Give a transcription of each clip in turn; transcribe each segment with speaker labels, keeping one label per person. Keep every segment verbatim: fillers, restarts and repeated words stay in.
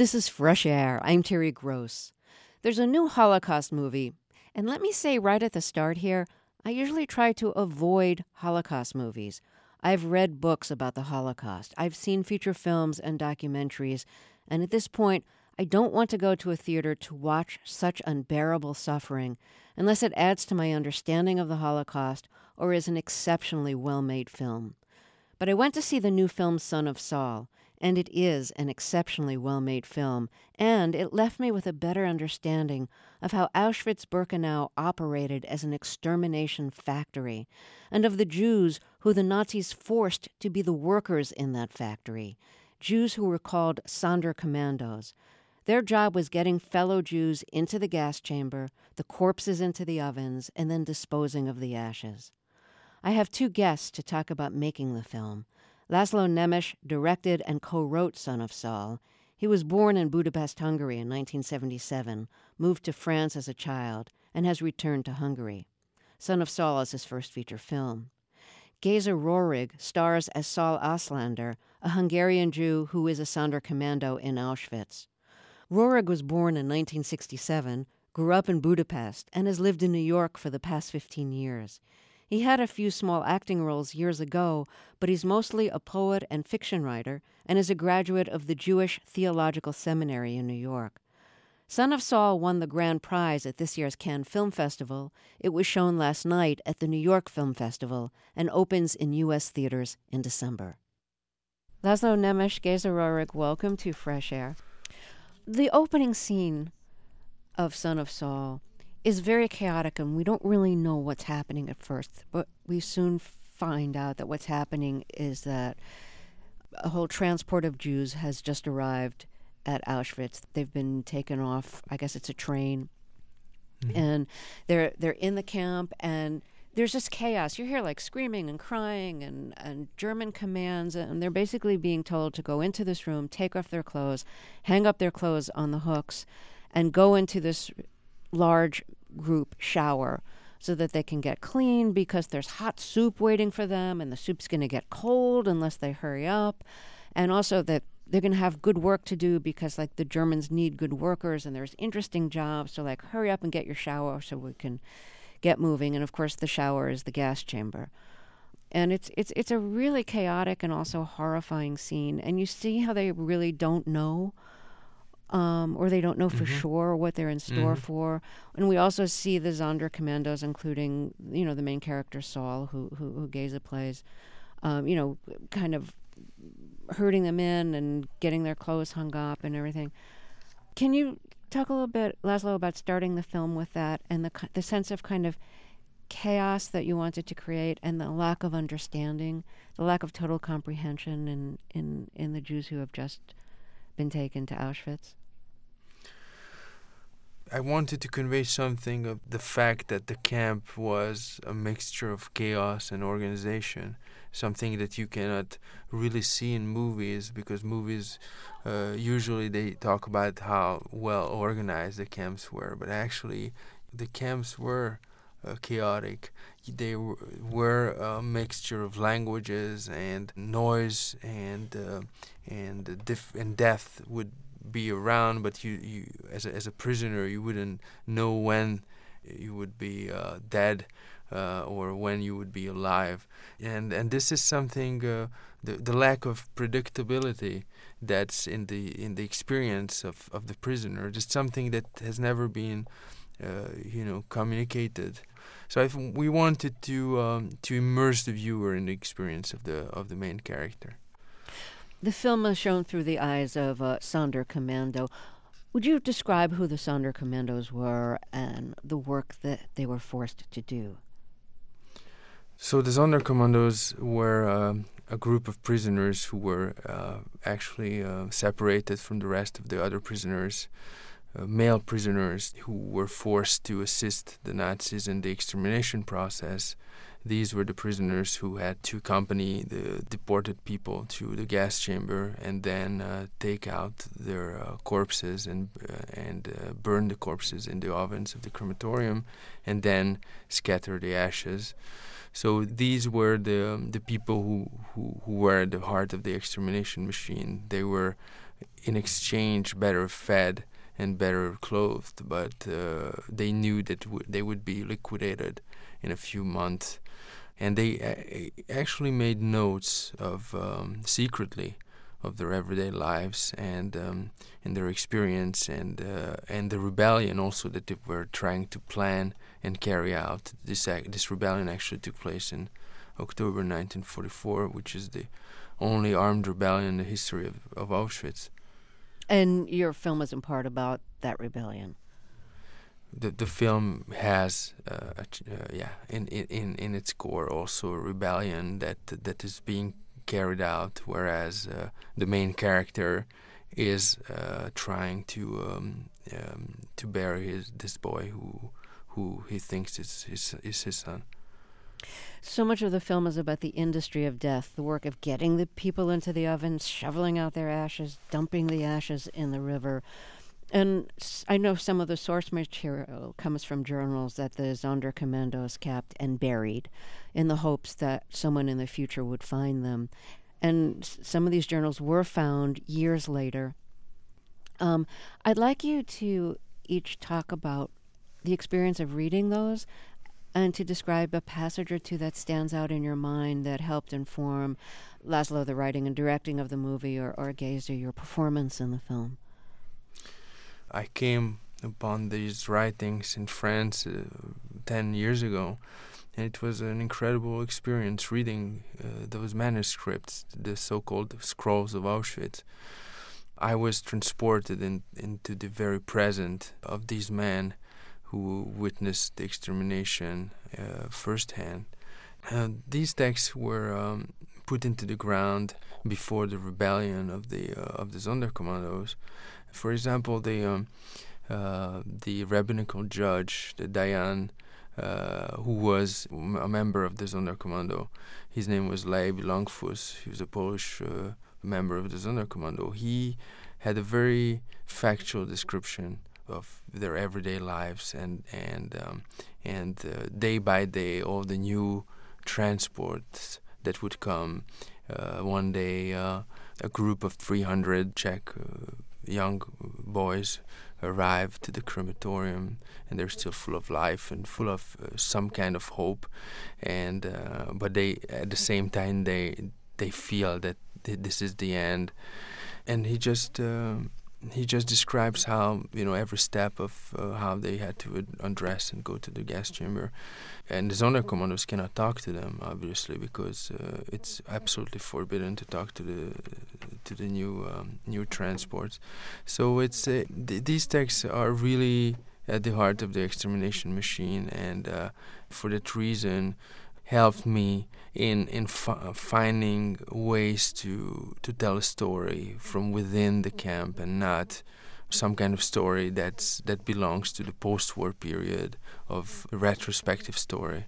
Speaker 1: This is Fresh Air. I'm Terry Gross. There's a new Holocaust movie, and let me say right at the start here, I usually try to avoid Holocaust movies. I've read books about the Holocaust. I've seen feature films and documentaries, and at this point, I don't want to go to a theater to watch such unbearable suffering unless it adds to my understanding of the Holocaust or is an exceptionally well-made film. But I went to see the new film Son of Saul, and it is an exceptionally well-made film, and it left me with a better understanding of how Auschwitz-Birkenau operated as an extermination factory, and of the Jews who the Nazis forced to be the workers in that factory, Jews who were called Sonderkommandos. Their job was getting fellow Jews into the gas chamber, the corpses into the ovens, and then disposing of the ashes. I have two guests to talk about making the film. Laszlo Nemes directed and co-wrote Son of Saul. He was born in Budapest, Hungary in nineteen seventy-seven, moved to France as a child, and has returned to Hungary. Son of Saul is his first feature film. Geza Rohrig stars as Saul Auslander, a Hungarian Jew who is a Sonderkommando in Auschwitz. Rohrig was born in nineteen sixty-seven, grew up in Budapest, and has lived in New York for the past fifteen years. He had a few small acting roles years ago, but he's mostly a poet and fiction writer and is a graduate of the Jewish Theological Seminary in New York. Son of Saul won the grand prize at this year's Cannes Film Festival. It was shown last night at the New York Film Festival and opens in U S theaters in December. Laszlo Nemes, Geza Rohrig, welcome to Fresh Air. The opening scene of Son of Saul is very chaotic, and we don't really know what's happening at first, but we soon find out that what's happening is that a whole transport of Jews has just arrived at Auschwitz. They've been taken off, I guess it's a train, mm-hmm. and they're they're in the camp, and there's just chaos. You hear like screaming and crying and, and German commands, and they're basically being told to go into this room, take off their clothes, hang up their clothes on the hooks, and go into this large group shower so that they can get clean, because there's hot soup waiting for them, and the soup's going to get cold unless they hurry up. And also that they're going to have good work to do because, like, the Germans need good workers, and there's interesting jobs. So, like, hurry up and get your shower so we can get moving. And, of course, the shower is the gas chamber. And it's it's it's a really chaotic and also horrifying scene. And you see how they really don't know Um, or they don't know for mm-hmm. sure what they're in store mm-hmm. for. And we also see the Sonderkommandos, including, you know, the main character, Saul, who who, who Geza plays, um, you know, kind of herding them in and getting their clothes hung up and everything. Can you talk a little bit, Laszlo, about starting the film with that and the the sense of kind of chaos that you wanted to create, and the lack of understanding, the lack of total comprehension in, in, in the Jews who have just been taken to Auschwitz?
Speaker 2: I wanted to convey something of the fact that the camp was a mixture of chaos and organization, something that you cannot really see in movies, because movies uh, usually they talk about how well organized the camps were, but actually the camps were uh, chaotic. They w- were a mixture of languages and noise, and uh, and dif- and death would be around, but you, you as a, as a prisoner you wouldn't know when you would be uh, dead uh, or when you would be alive, and and this is something uh, the the lack of predictability that's in the in the experience of, of the prisoner, just something that has never been uh, you know communicated. So I th- we wanted to um, to immerse the viewer in the experience of the of the main character.
Speaker 1: The film is shown through the eyes of a Sonderkommando. Would you describe who the Sonderkommandos were and the work that they were forced to do?
Speaker 2: So the Sonderkommandos were um, a group of prisoners who were uh, actually uh, separated from the rest of the other prisoners, uh, male prisoners who were forced to assist the Nazis in the extermination process. These were the prisoners who had to accompany the deported people to the gas chamber and then uh, take out their uh, corpses and uh, and uh, burn the corpses in the ovens of the crematorium and then scatter the ashes. So these were the um, the people who, who, who were at the heart of the extermination machine. They were in exchange, better fed and better clothed, but uh, they knew that w- they would be liquidated in a few months. And they a- actually made notes of um, secretly of their everyday lives and um, and their experience and uh, and the rebellion also that they were trying to plan and carry out. This ac- this rebellion actually took place in October nineteen forty-four, which is the only armed rebellion in the history of, of Auschwitz.
Speaker 1: And your film is in part about that rebellion.
Speaker 2: The the film has uh, a ch- uh, yeah in, in in its core also a rebellion that that is being carried out, whereas uh, the main character is uh, trying to um, um, to bury his this boy who who he thinks is is is his son.
Speaker 1: So much of the film is about the industry of death, the work of getting the people into the ovens, shoveling out their ashes, dumping the ashes in the river. And s- I know some of the source material comes from journals that the Sonderkommandos kept and buried in the hopes that someone in the future would find them. And s- some of these journals were found years later. Um, I'd like you to each talk about the experience of reading those and to describe a passage or two that stands out in your mind that helped inform Laszlo, the writing and directing of the movie, or, or Geza, your performance in the film.
Speaker 2: I came upon these writings in France uh, ten years ago, and it was an incredible experience reading uh, those manuscripts, the so-called scrolls of Auschwitz. I was transported in, into the very present of these men who witnessed the extermination uh, firsthand. Uh, these texts were um, put into the ground before the rebellion of the uh, of the Sonderkommandos. For example, the um, uh, the rabbinical judge, the Dayan, uh, who was a member of the Sonderkommando, his name was Leib Langfuss. He was a Polish uh, member of the Sonderkommando. He had a very factual description of their everyday lives and and um, and uh, day by day all the new transports that would come. Uh, one day, uh, a group of three hundred Czech uh, young boys arrived to the crematorium, and they're still full of life and full of uh, some kind of hope. And uh, but they, at the same time, they they feel that th- this is the end. And he just. Uh, He just describes how, you know, every step of uh, how they had to ad- undress and go to the gas chamber. And the Sonderkommandos cannot talk to them, obviously, because uh, it's absolutely forbidden to talk to the to the new um, new transports. So it's uh, th- these texts are really at the heart of the extermination machine, and uh, for that reason, helped me in in fi- finding ways to to tell a story from within the camp and not some kind of story that's that belongs to the post-war period of a retrospective story.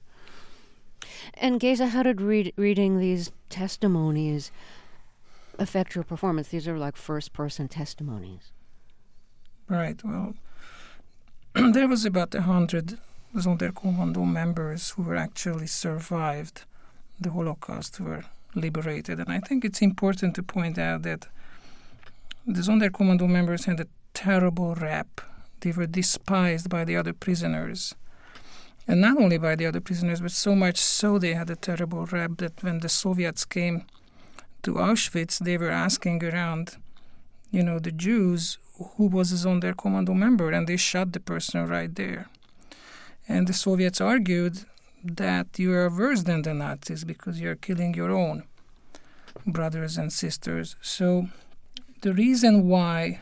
Speaker 1: And Geza, how did read, reading these testimonies affect your performance? These are like first-person testimonies.
Speaker 3: Right, well, there was about a hundred Sonderkommando members who were actually survived the Holocaust, were liberated. And I think it's important to point out that the Sonderkommando members had a terrible rap. They were despised by the other prisoners. And not only by the other prisoners, but so much so they had a terrible rap that when the Soviets came to Auschwitz, they were asking around, you know, the Jews, who was a Sonderkommando member, and they shot the person right there. And the Soviets argued that you are worse than the Nazis because you are killing your own brothers and sisters. So the reason why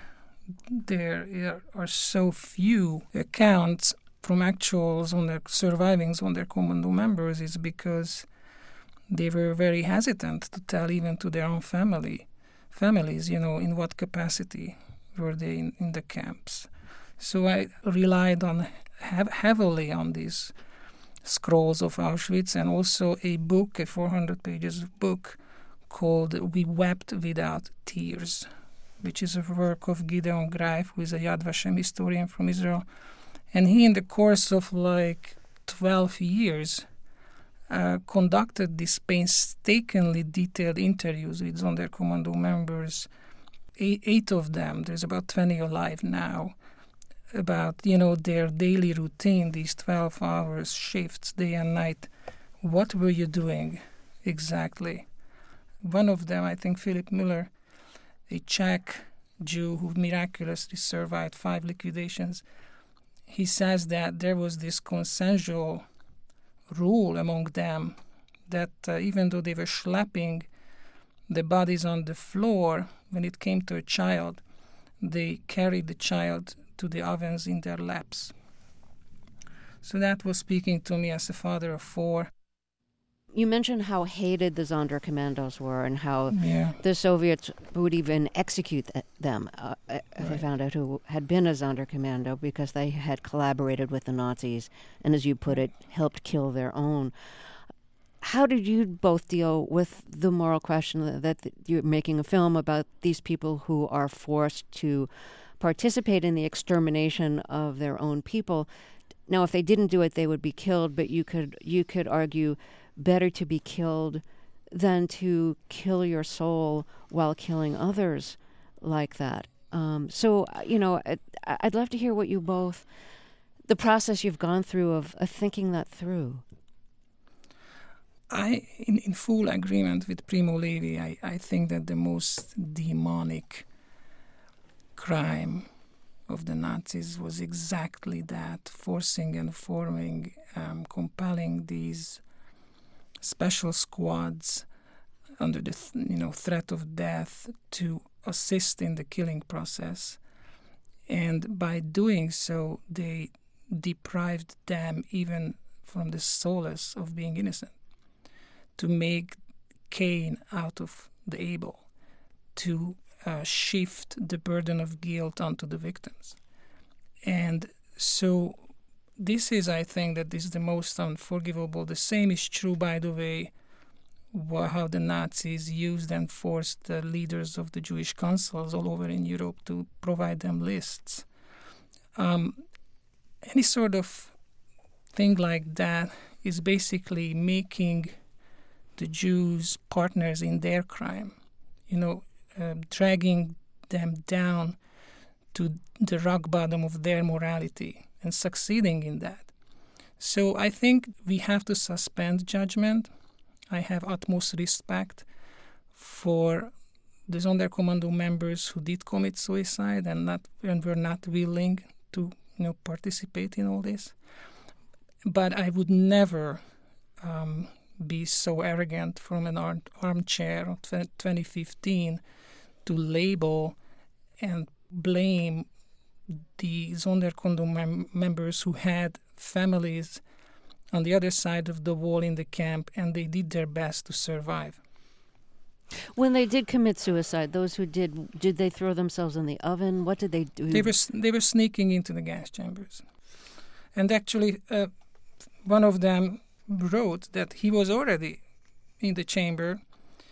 Speaker 3: there are so few accounts from actual Sonder, surviving Sonderkommando members is because they were very hesitant to tell even to their own family, families, you know, in what capacity were they in, in the camps. So I relied on hev- heavily on these scrolls of Auschwitz, and also a book, a four hundred pages book called We Wept Without Tears, which is a work of Gideon Greif, who is a Yad Vashem historian from Israel. And he, in the course of like twelve years, uh, conducted these painstakingly detailed interviews with Sonderkommando members eight, eight of them, there's about twenty alive now, about, you know, their daily routine, these twelve hours shifts, day and night. What were you doing exactly? One of them, I think Philip Müller, a Czech Jew who miraculously survived five liquidations, he says that there was this consensual rule among them that uh, even though they were schlepping the bodies on the floor, when it came to a child, they carried the child to the ovens in their laps. So that was speaking to me as a father of four.
Speaker 1: You mentioned how hated the Sonderkommandos were and how
Speaker 3: Yeah.
Speaker 1: the Soviets would even execute th- them uh, if they
Speaker 3: Right.
Speaker 1: found out who had been a Sonderkommando because they had collaborated with the Nazis and, as you put it, helped kill their own. How did you both deal with the moral question that, that you're making a film about these people who are forced to participate in the extermination of their own people? Now, if they didn't do it, they would be killed, but you could you could argue better to be killed than to kill your soul while killing others like that. Um, so, you know, I'd, I'd love to hear what you both, the process you've gone through of, of thinking that through.
Speaker 3: I, in, in full agreement with Primo Levi, I, I think that the most demonic crime of the Nazis was exactly that, forcing and forming, um, compelling these special squads under the th- you know threat of death to assist in the killing process. And by doing so, they deprived them even from the solace of being innocent, to make Cain out of the Abel, to uh, shift the burden of guilt onto the victims. And so this is, I think, that this is the most unforgivable. The same is true, by the way, wha- how the Nazis used and forced the leaders of the Jewish councils all over in Europe to provide them lists. Um, any sort of thing like that is basically making the Jews partners in their crime, you know, uh, dragging them down to the rock bottom of their morality and succeeding in that. So I think we have to suspend judgment. I have utmost respect for the Sonderkommando members who did commit suicide and not and were not willing to, you know, participate in all this. But I would never um, be so arrogant from an arm, armchair of twenty fifteen to label and blame the Sonderkommando mem- members who had families on the other side of the wall in the camp, and they did their best to survive.
Speaker 1: When they did commit suicide, those who did, did they throw themselves in the oven? What did they do?
Speaker 3: They were they were sneaking into the gas chambers. And actually, uh, one of them wrote that he was already in the chamber,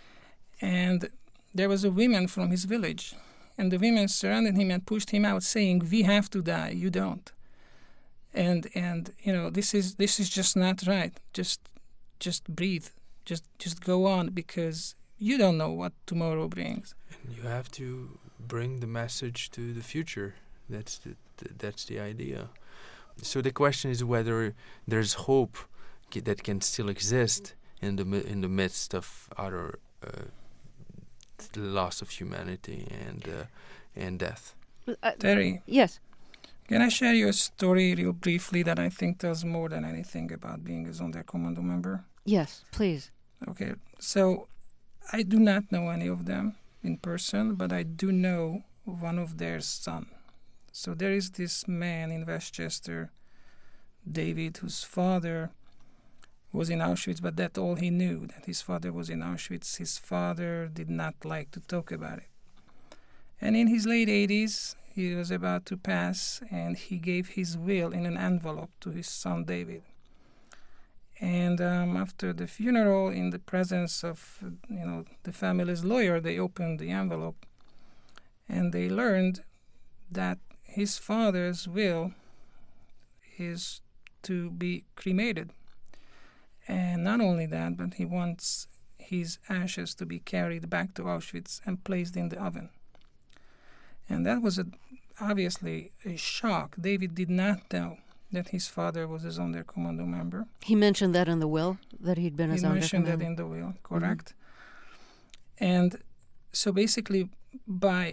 Speaker 3: and there was a woman from his village, and the women surrounded him and pushed him out, saying, "We have to die, you don't." And and you know, this is this is just not right. Just just breathe, just just go on, because you don't know what tomorrow brings.
Speaker 2: And you have to bring the message to the future. That's the, the that's the idea. So the question is whether there's hope c- that can still exist in the mi- in the midst of utter uh, loss of humanity and uh, and death.
Speaker 1: Uh,
Speaker 3: Terry,
Speaker 1: yes.
Speaker 3: can I share you a story real briefly that I think tells more than anything about being a Sonderkommando member?
Speaker 1: Yes, please.
Speaker 3: Okay, so I do not know any of them in person, but I do know one of their son. So there is this man in Westchester, David, whose father was in Auschwitz, but that's all he knew, that his father was in Auschwitz. His father did not like to talk about it. And in his late eighties, he was about to pass, and he gave his will in an envelope to his son David. And um, after the funeral, in the presence of, you know, the family's lawyer, they opened the envelope, and they learned that his father's will is to be cremated. And not only that, but he wants his ashes to be carried back to Auschwitz and placed in the oven. And that was a, obviously a shock. David did not know that his father was a Sonderkommando member.
Speaker 1: He mentioned that in the will, that he'd been a
Speaker 3: He
Speaker 1: Sonderkommando?
Speaker 3: mentioned that in the will, correct. Mm-hmm. And so basically, by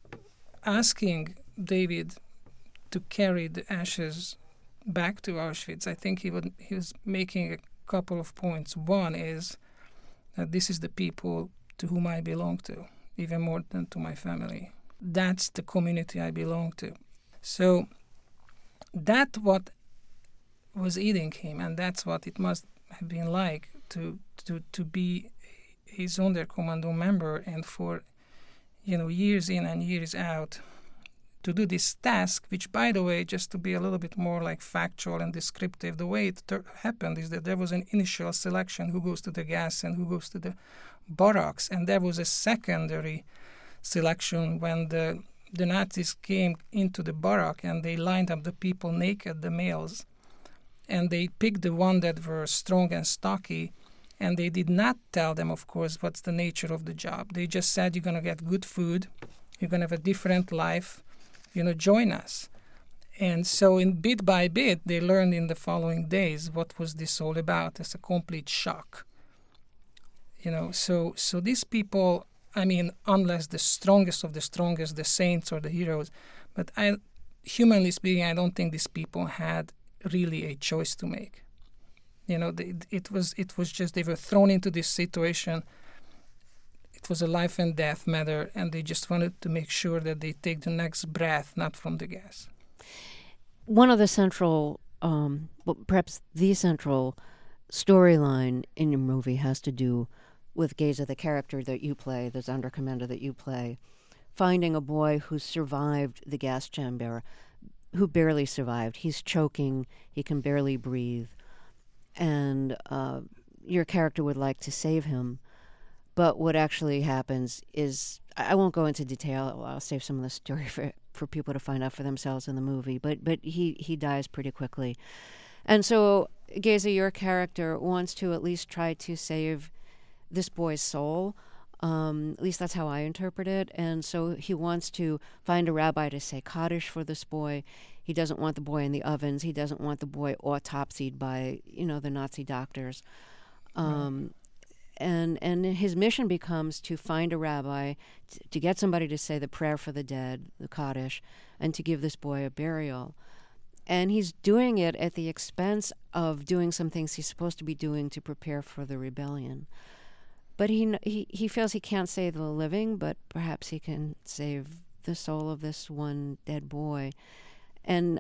Speaker 3: asking David to carry the ashes back to Auschwitz, I think he would he was making a couple of points. One is that this is the people to whom I belong to, even more than to my family. That's the community I belong to. So that's what was eating him, and that's what it must have been like to to to be a Sonderkommando member, and for, you know, years in and years out, to do this task, which, by the way, just to be a little bit more like factual and descriptive, the way it ter- happened is that there was an initial selection, who goes to the gas and who goes to the barracks, and there was a secondary selection when the the Nazis came into the barrack and they lined up the people naked, the males, and they picked the one that were strong and stocky, and they did not tell them, of course, what's the nature of the job. They just said, you're going to get good food, you're going to have a different life, you know, join us. And so in bit by bit, they learned in the following days what was this all about. It's a complete shock. You know, so so these people, I mean, unless the strongest of the strongest, the saints or the heroes, but I, humanly speaking, I don't think these people had really a choice to make. You know, they, it was it was just they were thrown into this situation. It was a life and death matter, and they just wanted to make sure that they take the next breath, not from the gas.
Speaker 1: One of the central, um, well, perhaps the central storyline in your movie has to do with Geza, the character that you play, the Sonderkommando that you play, finding a boy who survived the gas chamber, who barely survived. He's choking, he can barely breathe, and uh, your character would like to save him. But what actually happens is, I won't go into detail, I'll save some of the story for for people to find out for themselves in the movie, but but he, he dies pretty quickly. And so, Geza, your character wants to at least try to save this boy's soul. Um, at least that's how I interpret it. And so he wants to find a rabbi to say Kaddish for this boy. He doesn't want the boy in the ovens. He doesn't want the boy autopsied by, you know, the Nazi doctors. Um, right. And and his mission becomes to find a rabbi, t- to get somebody to say the prayer for the dead, the Kaddish, and to give this boy a burial. And he's doing it at the expense of doing some things he's supposed to be doing to prepare for the rebellion. But he he he feels he can't save the living, but perhaps he can save the soul of this one dead boy. And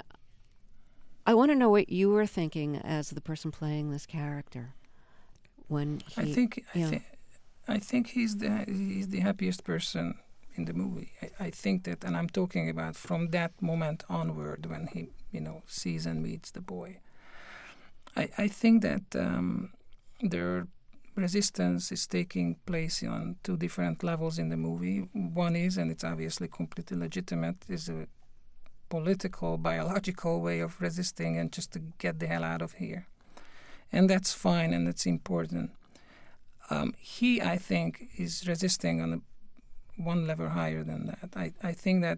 Speaker 1: I want to know what you were thinking as the person playing this character. When he,
Speaker 3: I think I,
Speaker 1: you know,
Speaker 3: th- I think he's the he's the happiest person in the movie. I, I think that, and I'm talking about from that moment onward when he, you know, sees and meets the boy. I I think that um, their resistance is taking place on two different levels in the movie. One is, and it's obviously completely legitimate, is a political, biological way of resisting and just to get the hell out of here. And that's fine, and that's important. Um, he, I think, is resisting on a, one level higher than that. I, I think that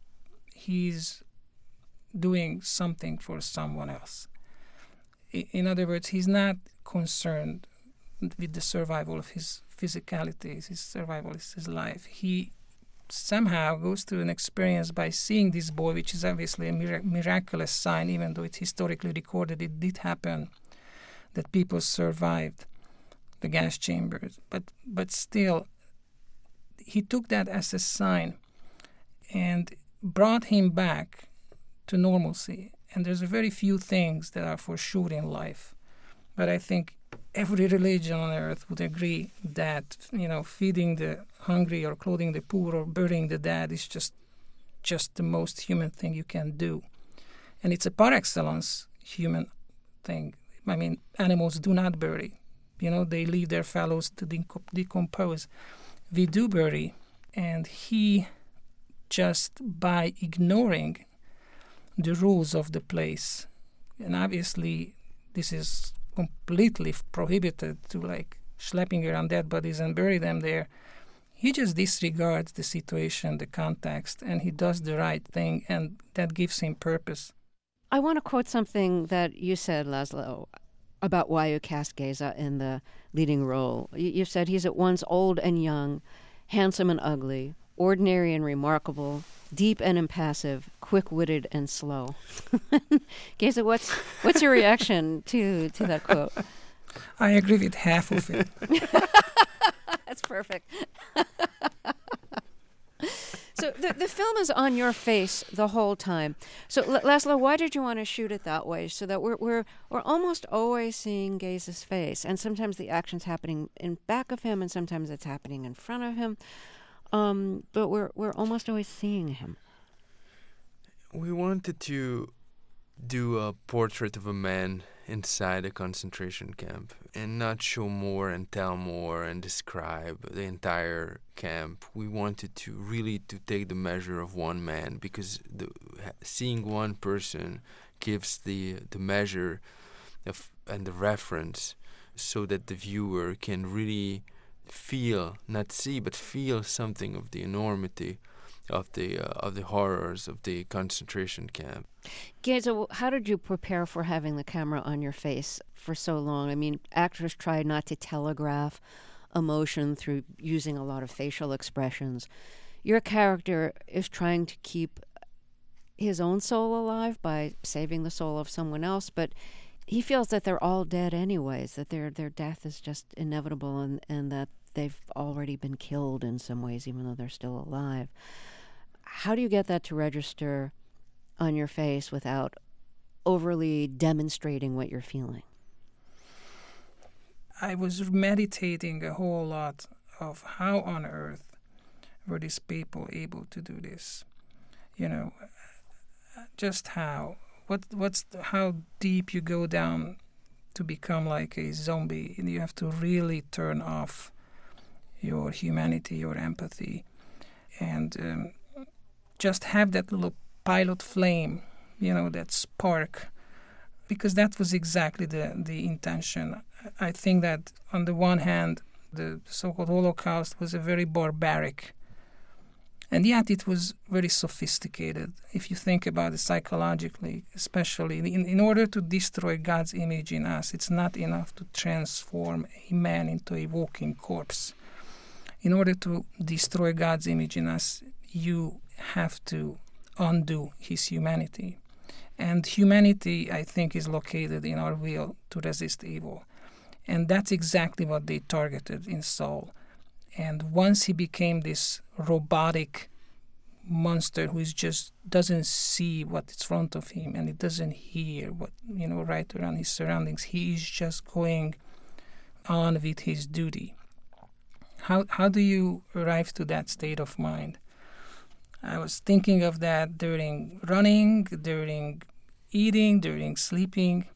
Speaker 3: he's doing something for someone else. I, in other words, he's not concerned with the survival of his physicality, his survival is his life. He somehow goes through an experience by seeing this boy, which is obviously a mir- miraculous sign, even though it's historically recorded, it did happen, that people survived the gas chambers. But but still, he took that as a sign and brought him back to normalcy. And there's very few things that are for sure in life. But I think every religion on earth would agree that, you know, feeding the hungry or clothing the poor or burying the dead is just just the most human thing you can do. And it's a par excellence human thing. I mean, animals do not bury. You know, they leave their fellows to de- decompose. We do bury. And he, just by ignoring the rules of the place, and obviously this is completely prohibited to, like, schlepping around dead bodies and bury them there, he just disregards the situation, the context, and he does the right thing, and that gives him purpose.
Speaker 1: I want to quote something that you said, Laszlo, about why you cast Geza in the leading role. You, you said he's at once old and young, handsome and ugly, ordinary and remarkable, deep and impassive, quick-witted and slow. Geza, what's what's your reaction to to that quote?
Speaker 3: I agree with half of it.
Speaker 1: That's perfect. So the the film is on your face the whole time. So L- Laszlo, why did you want to shoot it that way? So that we're we're we're almost always seeing Geza's face, and sometimes the action's happening in back of him, and sometimes it's happening in front of him. Um, but we're we're almost always seeing him.
Speaker 2: We wanted to do a portrait of a man inside a concentration camp and not show more and tell more and describe the entire camp. We wanted to really to take the measure of one man, because the, seeing one person gives the the measure of and the reference, so that the viewer can really feel, not see, but feel something of the enormity of the uh, of the horrors of the concentration camp.
Speaker 1: Geza, how did you prepare for having the camera on your face for so long? I mean, actors try not to telegraph emotion through using a lot of facial expressions. Your character is trying to keep his own soul alive by saving the soul of someone else, but he feels that they're all dead anyways, that their their death is just inevitable, and, and that they've already been killed in some ways, even though they're still alive. How do you get that to register on your face without overly demonstrating what you're feeling?
Speaker 3: I was meditating a whole lot of how on earth were these people able to do this. You know, just how. What what's the, how deep you go down to become like a zombie, and you have to really turn off your humanity, your empathy, and um, just have that little pilot flame, you know, that spark, because that was exactly the, the intention. I think that on the one hand, the so-called Holocaust was a very barbaric, and yet it was very sophisticated. If you think about it psychologically, especially, in, in order to destroy God's image in us, it's not enough to transform a man into a walking corpse. In order to destroy God's image in us, you have to undo his humanity. And humanity, I think, is located in our will to resist evil. And that's exactly what they targeted in Saul. And once he became this robotic monster who is just doesn't see what's in front of him, and he doesn't hear what, you know, right around his surroundings, he is just going on with his duty. How how do you arrive to that state of mind? I was thinking of that during running, during eating, during sleeping,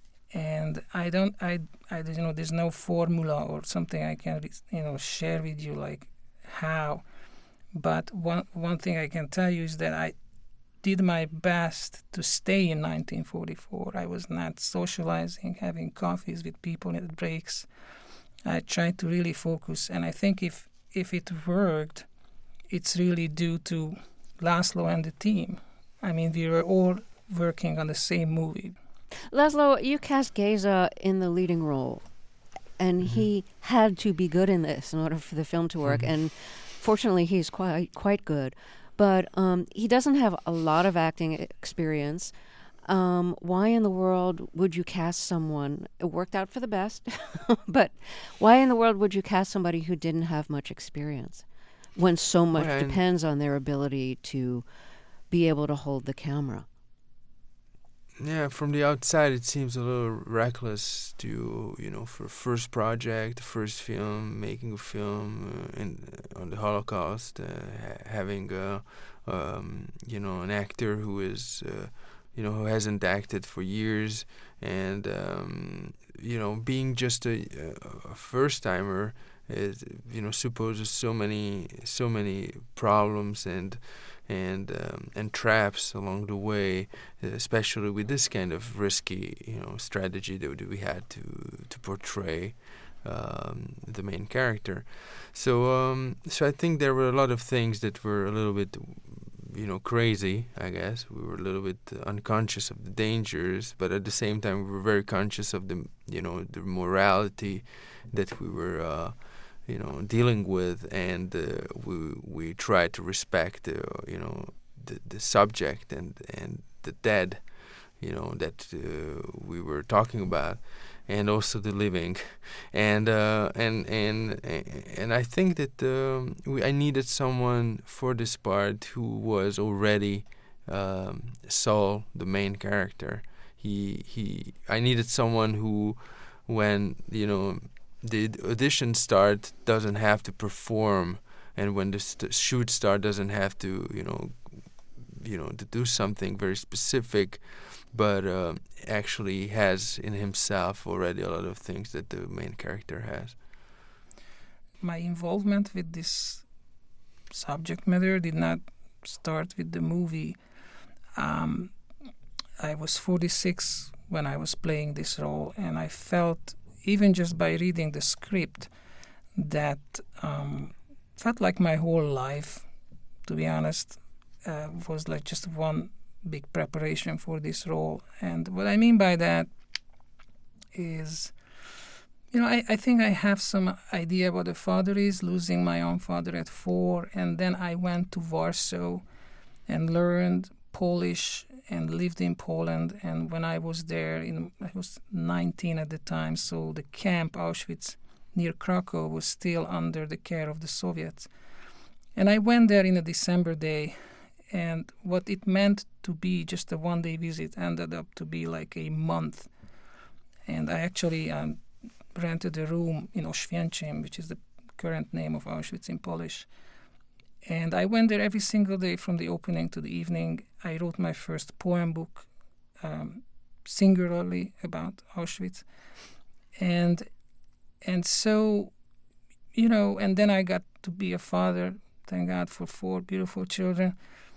Speaker 3: and I don't, I, I, you know, there's no formula or something I can, you know, share with you like how. But one one thing I can tell you is that I did my best to stay in nineteen forty-four. I was not socializing, having coffees with people at breaks. I tried to really focus, and I think if if it worked, it's really due to Laszlo and the team. I mean, we were all working on the same movie.
Speaker 1: Laszlo, you cast Geza in the leading role, and mm-hmm. he had to be good in this in order for the film to work, mm-hmm. and fortunately he's quite quite good. But um, he doesn't have a lot of acting experience. Um, why in the world would you cast someone? It worked out for the best, but why in the world would you cast somebody who didn't have much experience when so much well, depends on their ability to be able to hold the camera?
Speaker 2: Yeah, from the outside it seems a little reckless to, you know, for first project, first film, making a film uh, in, uh, on the Holocaust, uh, ha- having, uh, um, you know, an actor who is, uh, you know, who hasn't acted for years, and, um, you know, being just a, a first-timer, is, you know, supposes so many, so many problems and and um, and traps along the way, especially with this kind of risky, you know, strategy that we had to to portray. um, the main character. So um, so I think there were a lot of things that were a little bit, you know, crazy, I guess. We were a little bit unconscious of the dangers, but at the same time we were very conscious of the, you know, the morality that we were, uh, you know, dealing with, and uh, we we tried to respect, uh, you know, the the subject and and the dead, you know, that uh, we were talking about, and also the living, and uh, and and and I think that um, we, I needed someone for this part who was already um, Saul, the main character. He he. I needed someone who, when you know the audition start, doesn't have to perform, and when the st- shoot start, doesn't have to you know you know to do something very specific, but uh, actually has in himself already a lot of things that the main character has.
Speaker 3: My involvement with this subject matter did not start with the movie. Um, I was forty-six when I was playing this role, and I felt, even just by reading the script, that um, felt like my whole life, to be honest, uh, was like just one big preparation for this role. And what I mean by that is, you know, I, I think I have some idea what a father is, losing my own father at four, and then I went to Warsaw and learned Polish and lived in Poland. And when I was there, in, I was nineteen at the time, so the camp Auschwitz near Krakow was still under the care of the Soviets. And I went there in a December day, and what it meant to be just a one-day visit ended up to be like a month. And I actually um, rented a room in Oświęcim, which is the current name of Auschwitz in Polish. And I went there every single day from the opening to the evening. I wrote my first poem book um, singularly about Auschwitz. And and so, you know, and then I got to be a father, thank God for four beautiful children.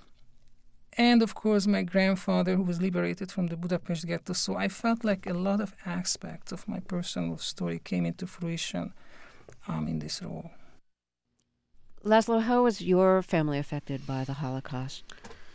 Speaker 3: And of course, my grandfather, who was liberated from the Budapest ghetto. So I felt like a lot of aspects of my personal story came into fruition um, in this role.
Speaker 1: Laszlo, how was your family affected by the Holocaust?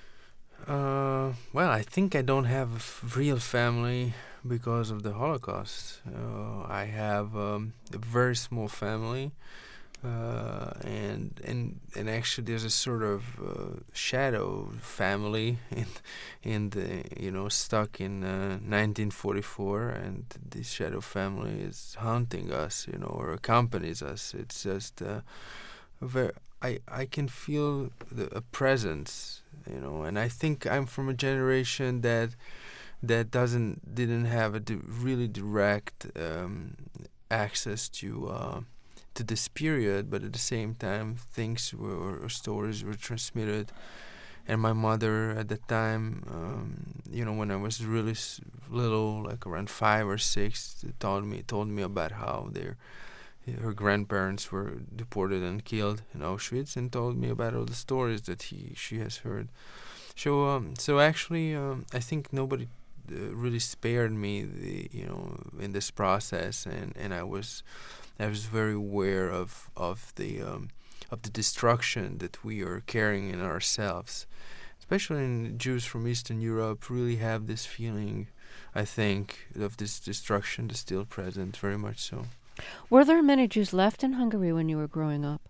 Speaker 2: Uh, well, I think I don't have a f- real family because of the Holocaust. Uh, I have um, a very small family. Uh, and and and actually, there's a sort of uh, shadow family in in the you know stuck in uh, nineteen forty-four, and this shadow family is haunting us, you know, or accompanies us. It's just uh, very. I I can feel the a presence, you know, and I think I'm from a generation that that doesn't didn't have a di- really direct um, access to. Uh, to this period, but at the same time things were, or stories were transmitted. And my mother at the time, um, you know, when I was really s- little, like around five or six, told me told me about how their her grandparents were deported and killed in Auschwitz, and told me about all the stories that he she has heard. So um, so actually, um, I think nobody uh, really spared me, the you know, in this process, and, and I was. I was very aware of of the um, of the destruction that we are carrying in ourselves, especially in Jews from Eastern Europe. Really have this feeling, I think, of this destruction that's still present, very much so.
Speaker 1: Were there many Jews left in Hungary when you were growing up?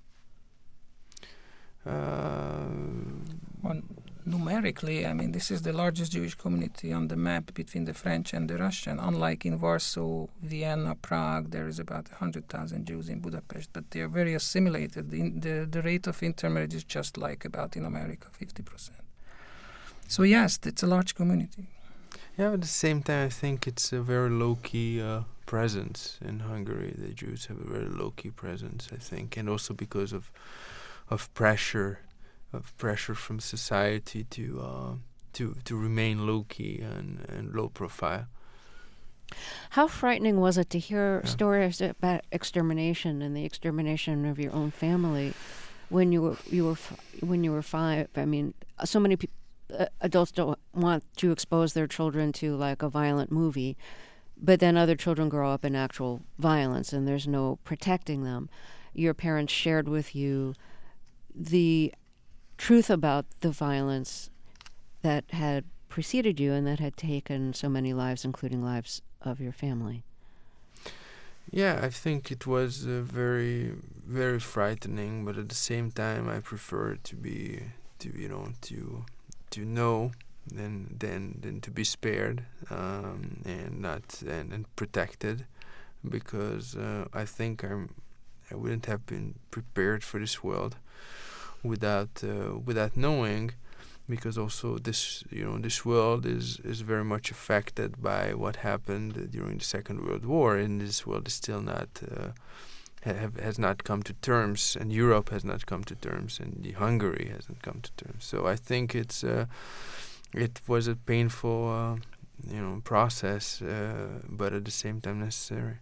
Speaker 2: Uh,
Speaker 3: Well, numerically, I mean, this is the largest Jewish community on the map between the French and the Russian. Unlike in Warsaw, Vienna, Prague, there is about one hundred thousand Jews in Budapest, but they are very assimilated. The, the, the rate of intermarriage is just like about in America, fifty percent. So yes, it's a large community.
Speaker 2: yeah, but at the same time, I think it's a very low-key uh, presence in Hungary. The Jews have a very low-key presence, I think, and also because of of pressure. of pressure from society to uh, to to remain low key and, and low profile.
Speaker 1: How frightening was it to hear
Speaker 2: Yeah.
Speaker 1: stories about extermination and the extermination of your own family when you were you were f- when you were five? I mean, so many pe- uh, adults don't want to expose their children to like a violent movie. but then other children grow up in actual violence and there's no protecting them. Your parents shared with you the truth about the violence that had preceded you and that had taken so many lives, including lives of your family.
Speaker 2: Yeah, I think it was uh, very, very frightening, but at the same time, I prefer to be, to you know, to, to know than than than to be spared um, and not and, and protected, because uh, I think I'm, I wouldn't have been prepared for this world without uh, without knowing. Because also this, you know, this world is, is very much affected by what happened during the Second World War, and this world is still not uh, have has not come to terms, and Europe has not come to terms, and the Hungary hasn't come to terms. So I think it's uh, it was a painful, uh, you know, process, uh, but at the same time necessary.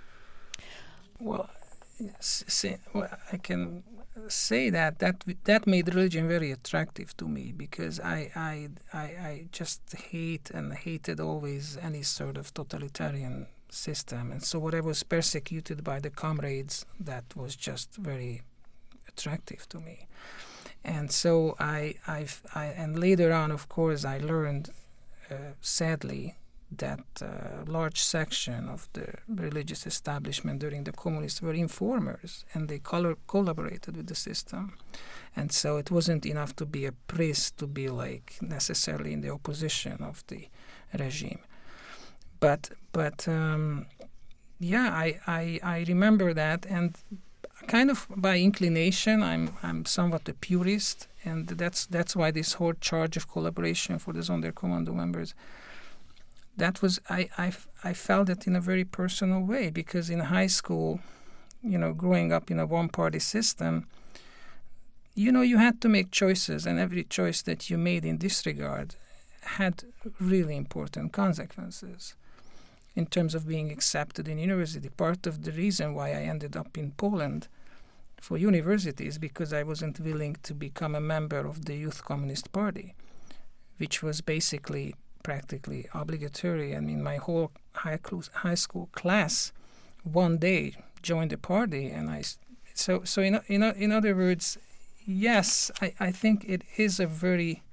Speaker 3: Well, see, well, I can say that that that made religion very attractive to me, because I I I, I just hate and hated always any sort of totalitarian system, and so what I was persecuted by the comrades, that was just very attractive to me. And so I I I and later on, of course, I learned uh, sadly that a uh, large section of the religious establishment during the communists were informers, and they color- collaborated with the system. And so it wasn't enough to be a priest to be like necessarily in the opposition of the regime. But but um, yeah, I, I I remember that, and kind of by inclination, I'm I'm somewhat a purist, and that's that's why this whole charge of collaboration for the Sonderkommando members. That was, I, I, I felt it in a very personal way, because in high school, you know, growing up in a one-party system, you know, you had to make choices, and every choice that you made in this regard had really important consequences in terms of being accepted in university. Part of the reason why I ended up in Poland for university is because I wasn't willing to become a member of the Youth Communist Party, which was basically practically obligatory. I mean, my whole high, cl- high school class one day joined the party, and I. So, so in in in other words, yes, I, I think it is a very,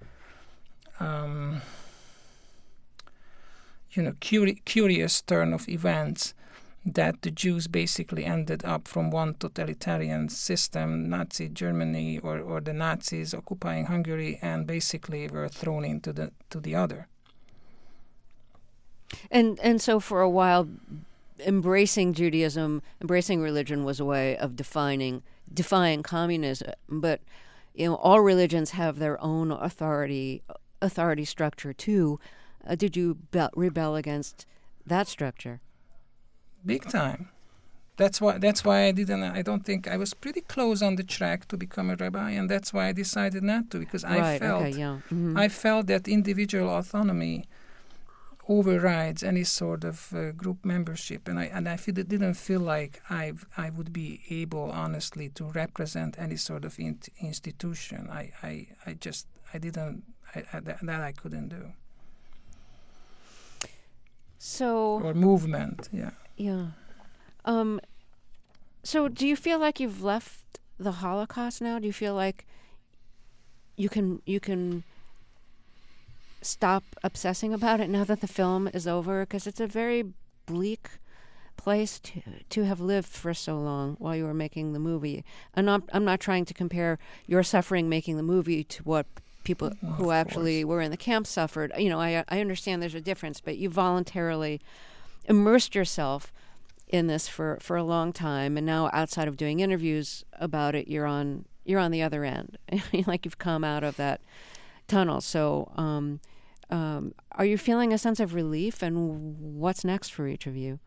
Speaker 3: um, you know, curi- curious turn of events that the Jews basically ended up from one totalitarian system, Nazi Germany or, or the Nazis occupying Hungary, and basically were thrown into the to the other.
Speaker 1: And and so for a while, embracing Judaism, embracing religion was a way of defining, defying communism. But, you know, all religions have their own authority, authority structure too. Uh, did you be- rebel against that structure?
Speaker 3: Big time. That's why. That's why I didn't. I don't think I was pretty close on the track to become a rabbi, and that's why I decided not to, because I
Speaker 1: right,
Speaker 3: felt,
Speaker 1: okay, yeah. mm-hmm.
Speaker 3: I felt that individual autonomy overrides any sort of uh, group membership, and I and I feel, didn't feel like I I would be able honestly to represent any sort of in- institution. I, I I just I didn't I, I, that, that I couldn't do.
Speaker 1: So
Speaker 3: or movement, yeah.
Speaker 1: Yeah. Um. So, do you feel like you've left the Holocaust now? Do you feel like you can you can stop obsessing about it now that the film is over? Because it's a very bleak place to to have lived for so long while you were making the movie. I'm not I'm not trying to compare your suffering making the movie to what people
Speaker 3: well,
Speaker 1: who actually were in the camp suffered. You know, I I understand there's a difference, but you voluntarily immersed yourself in this for, for a long time, and now outside of doing interviews about it, you're on you're on the other end, like you've come out of that tunnel. So, um, um, are you feeling a sense of relief, and what's next for each of you?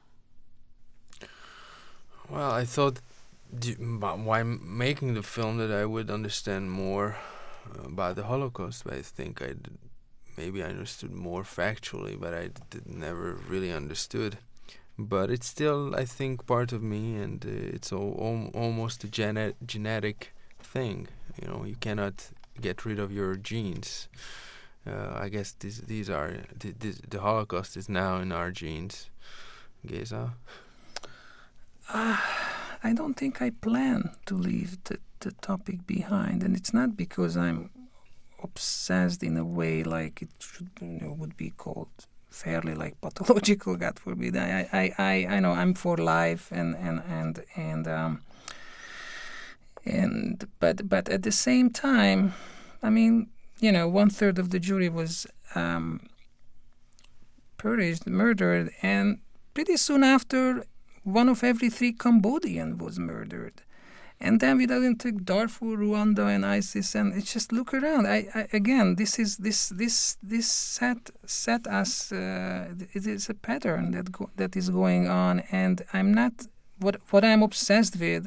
Speaker 2: Well, I thought d- while making the film that I would understand more about the Holocaust. But I think I did, maybe I understood more factually, but I did never really understood. But it's still, I think, part of me, and uh, it's all, al- almost a gene- genetic thing. You know, you cannot get rid of your genes. Uh, I guess these these are the, the the Holocaust is now in our genes. Geza?
Speaker 3: Uh, I don't think I plan to leave the, the topic behind, and it's not because I'm obsessed in a way like it should, you know, would be called fairly like pathological. God forbid. I I, I, I know I'm for life, and and and and um and but but at the same time, I mean, you know, one third of the jury was um, purged, murdered, and pretty soon after, one of every three Cambodian was murdered. And then we didn't take Darfur, Rwanda, and ISIS, and it's just look around. I, I again, this is this this this set set us. Uh, it is a pattern that go, that is going on, and I'm not what what I'm obsessed with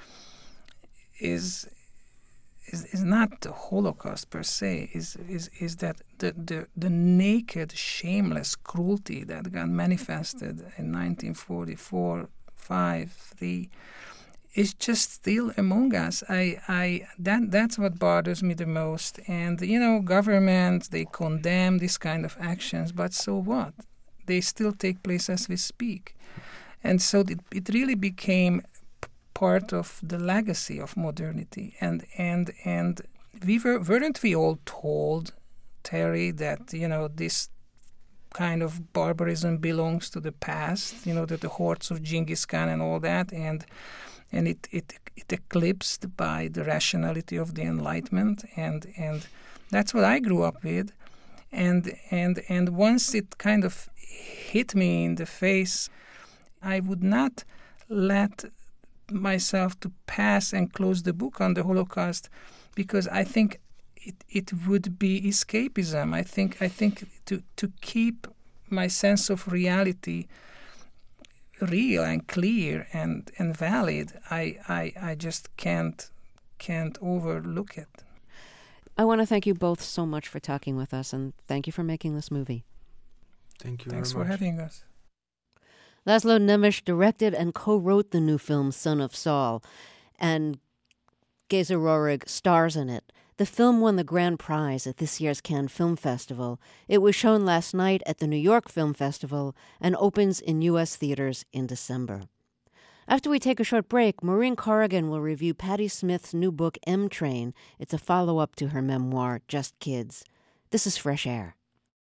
Speaker 3: is. Is, is not the Holocaust per se, is is, is that the, the, the naked, shameless cruelty that got manifested in nineteen forty-four, five, three, is just still among us. I, I that that's what bothers me the most. And, you know, governments, they condemn this kind of actions, but so what? They still take place as we speak. And so it, it really became part of the legacy of modernity, and and and we were weren't we all told, Terry, that, you know, this kind of barbarism belongs to the past, you know, that the hordes of Genghis Khan and all that, and and it it it eclipsed by the rationality of the Enlightenment, and and that's what I grew up with, and and and once it kind of hit me in the face, I would not let myself to pass and close the book on the Holocaust, because I think it it would be escapism. I think I think to to keep my sense of reality real and clear and, and valid, I, I I just can't can't overlook it.
Speaker 1: I want to thank you both so much for talking with us, and thank you for making this movie.
Speaker 2: Thank you
Speaker 3: Thanks
Speaker 2: very
Speaker 3: for
Speaker 2: much.
Speaker 3: having us.
Speaker 1: Laszlo Nemes directed and co-wrote the new film Son of Saul, and Geza Rohrig stars in it. The film won the grand prize at this year's Cannes Film Festival. It was shown last night at the New York Film Festival and opens in U S theaters in December. After we take a short break, Maureen Corrigan will review Patti Smith's new book, M Train. It's a follow-up to her memoir, Just Kids. This is Fresh Air.